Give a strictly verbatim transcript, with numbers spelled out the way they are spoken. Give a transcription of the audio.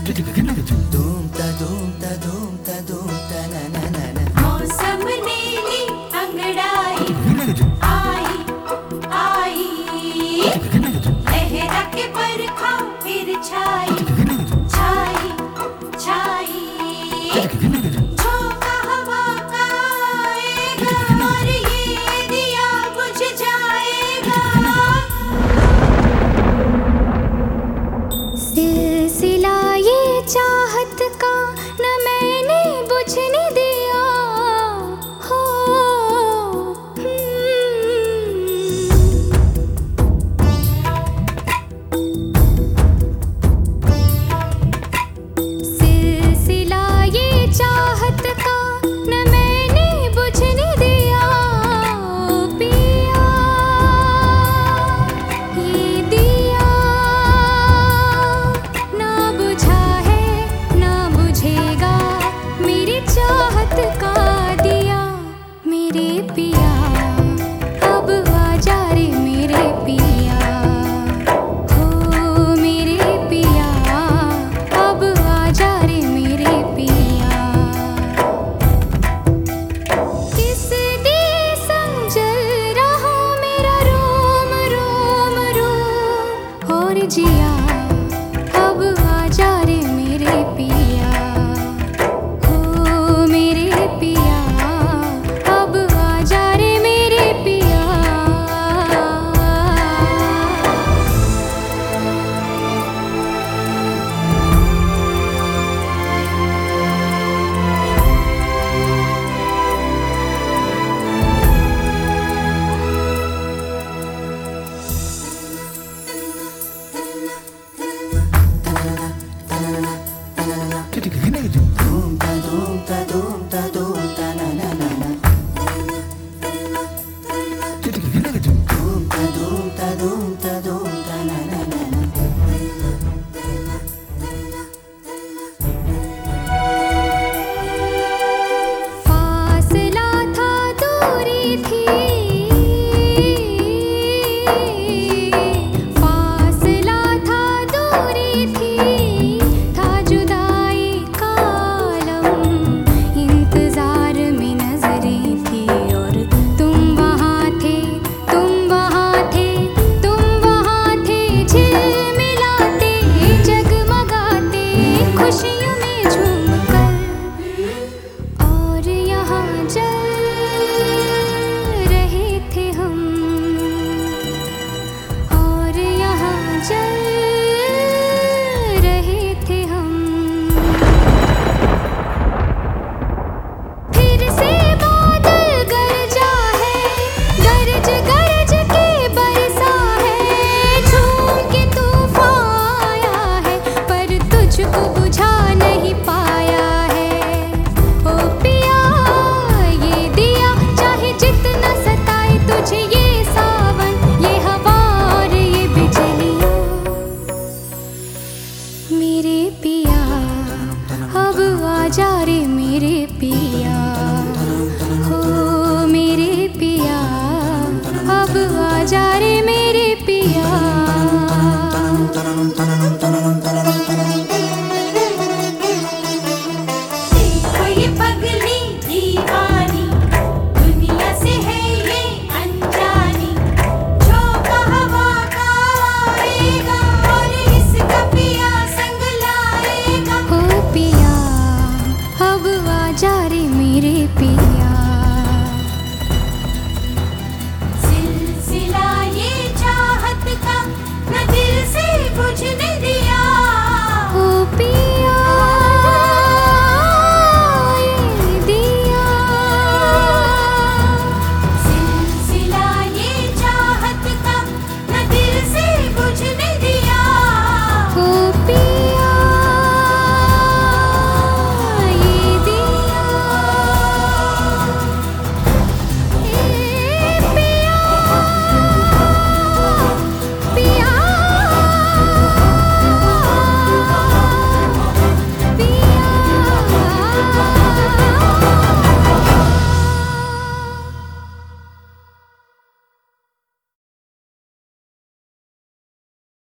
मौसम नीली अंगड़ाई आई आई, लहरा के बरखा फिर छाई छाई छाई, झोंका हवा का आएगा और ये दिया बुझ जाएगा। सिलसिला ये चाहत का न मैंने बुझने दिया हो, सिलसिला ये चाहत का न मैंने बुझने दिया पिया, ये दिया ना बुझा है ना बुझेगा मेरी चाहत का दिया। मेरे पिया अब आजा रे मेरे पिया, हो मेरे पिया अब आजा रे मेरे पिया। किस दिए संग जल रहा मेरा रोम रोम रोम, और जिया अब आजा रे मेरे पिया, हो मेरे पिया अब आजा रे मेरे पिया। फासला था दूरी थी, फासला था दूरी थी, था जुदाई का आलम, इंतजार में नजरें थी और तुम वहाँ थे तुम वहाँ थे तुम वहाँ थे, झिलमिलाते जगमगाते खुशियों में झूमकर, और यहाँ जल रहे थे हम, और यहाँ जल रहे थे हम। फिर से बादल गरजा है, गरज गरज के बरसा है, झूम के तूफान आया है पर तुझको बुझा नहीं पाया है। ओ पिया ये दिया चाहे जितना सताए तुझे ये सावन ये हवा और ये बिजलियाँ, मेरे पिया अब आजा रे मेरे पिया, हो मेरे पिया अब आजा रे मेरे पिया। देखो ये पगली दीवानी, दुनिया से है ये अनजानी, झोंका हवा का आएगा और इसका पिया संग लाएगा। हो पिया अब आजा रे मेरे पिया।